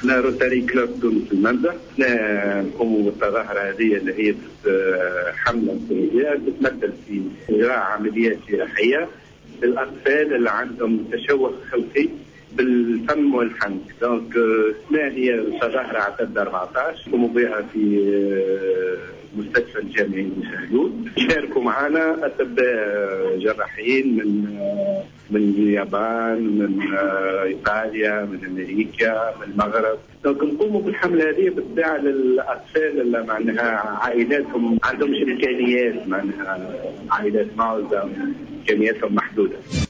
احنا روتاري كلوب تونس المنزه، احنا نقوموا بالتظاهرة هذه اللي هي حملة سرية تتمثل في إجراء عمليات جراحية للأطفال اللي عندهم تشوه خلقي بالفم والحنك. دونك ما هي التظاهرة عدد 14 قوموا بها في مستشفى الجامعي بن شاركوا معنا أطباء جراحين من اليابان، من إيطاليا، من أمريكا، من المغرب. دونك نقوموا بالحملة هذه بالساعة للأطفال اللي معناها عائلاتهم عندهمش إمكانيات، معناها عائلات معوزة إمكانياتهم محدودة.